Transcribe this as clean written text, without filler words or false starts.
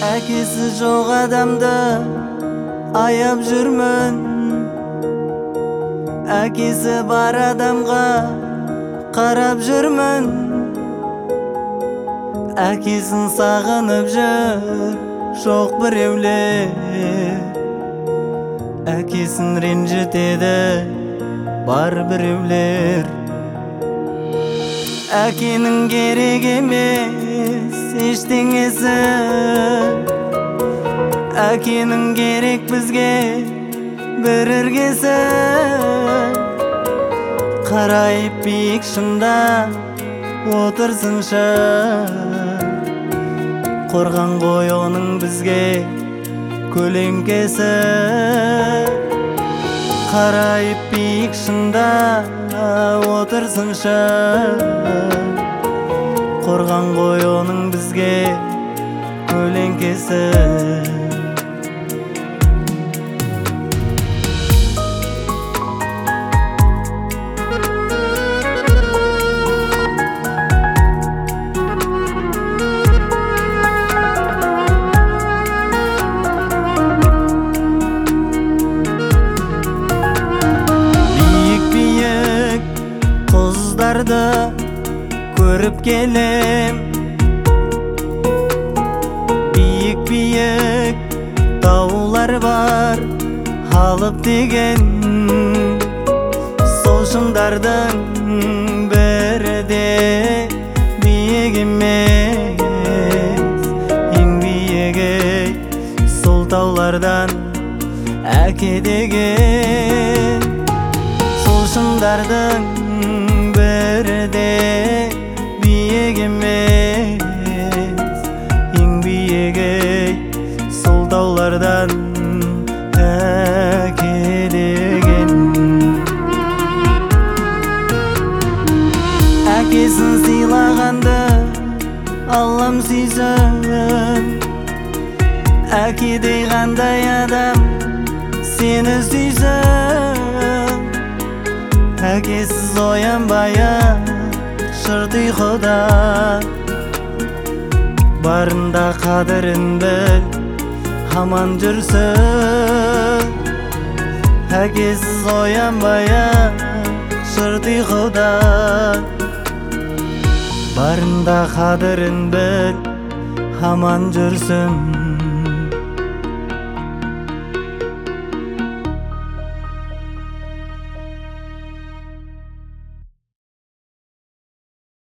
Әкесі жоқ адамды аяп жүрмін, әкесі бар адамға қарап жүрмін. Әкесін сағынып жүр жоқ біреулер, әкесін ренжітеді бар біреулер. Әкенің керек емес ештеңесі, әкенің керек бізге бір іргесі. Қарайып биік шыңда отырсыншы, қорған ғой оның бізге көлеңкесі. Қарайып биік шыңда отырсыншы, қорған ғой оның бізге көлеңкесі. Көріп келем, биік таулар бар алып деген. Сол шыңдардың бірі де биік емес, ең биігі сол таулардан әке деген. Сол шыңдардың бірі де биік емес, ең биігі сол таулардан әке деген. Әкесін сыйлағанды Аллам сүйсін, әкедей қандай адам сені сүйсін. Әкесіз оянбай-ақ шырт ұйқыдан, барында қадірін біл, аман жүрсін. Әкесіз оянбай-ақ шырт ұйқыдан, барында қадірін біл, аман жүрсін.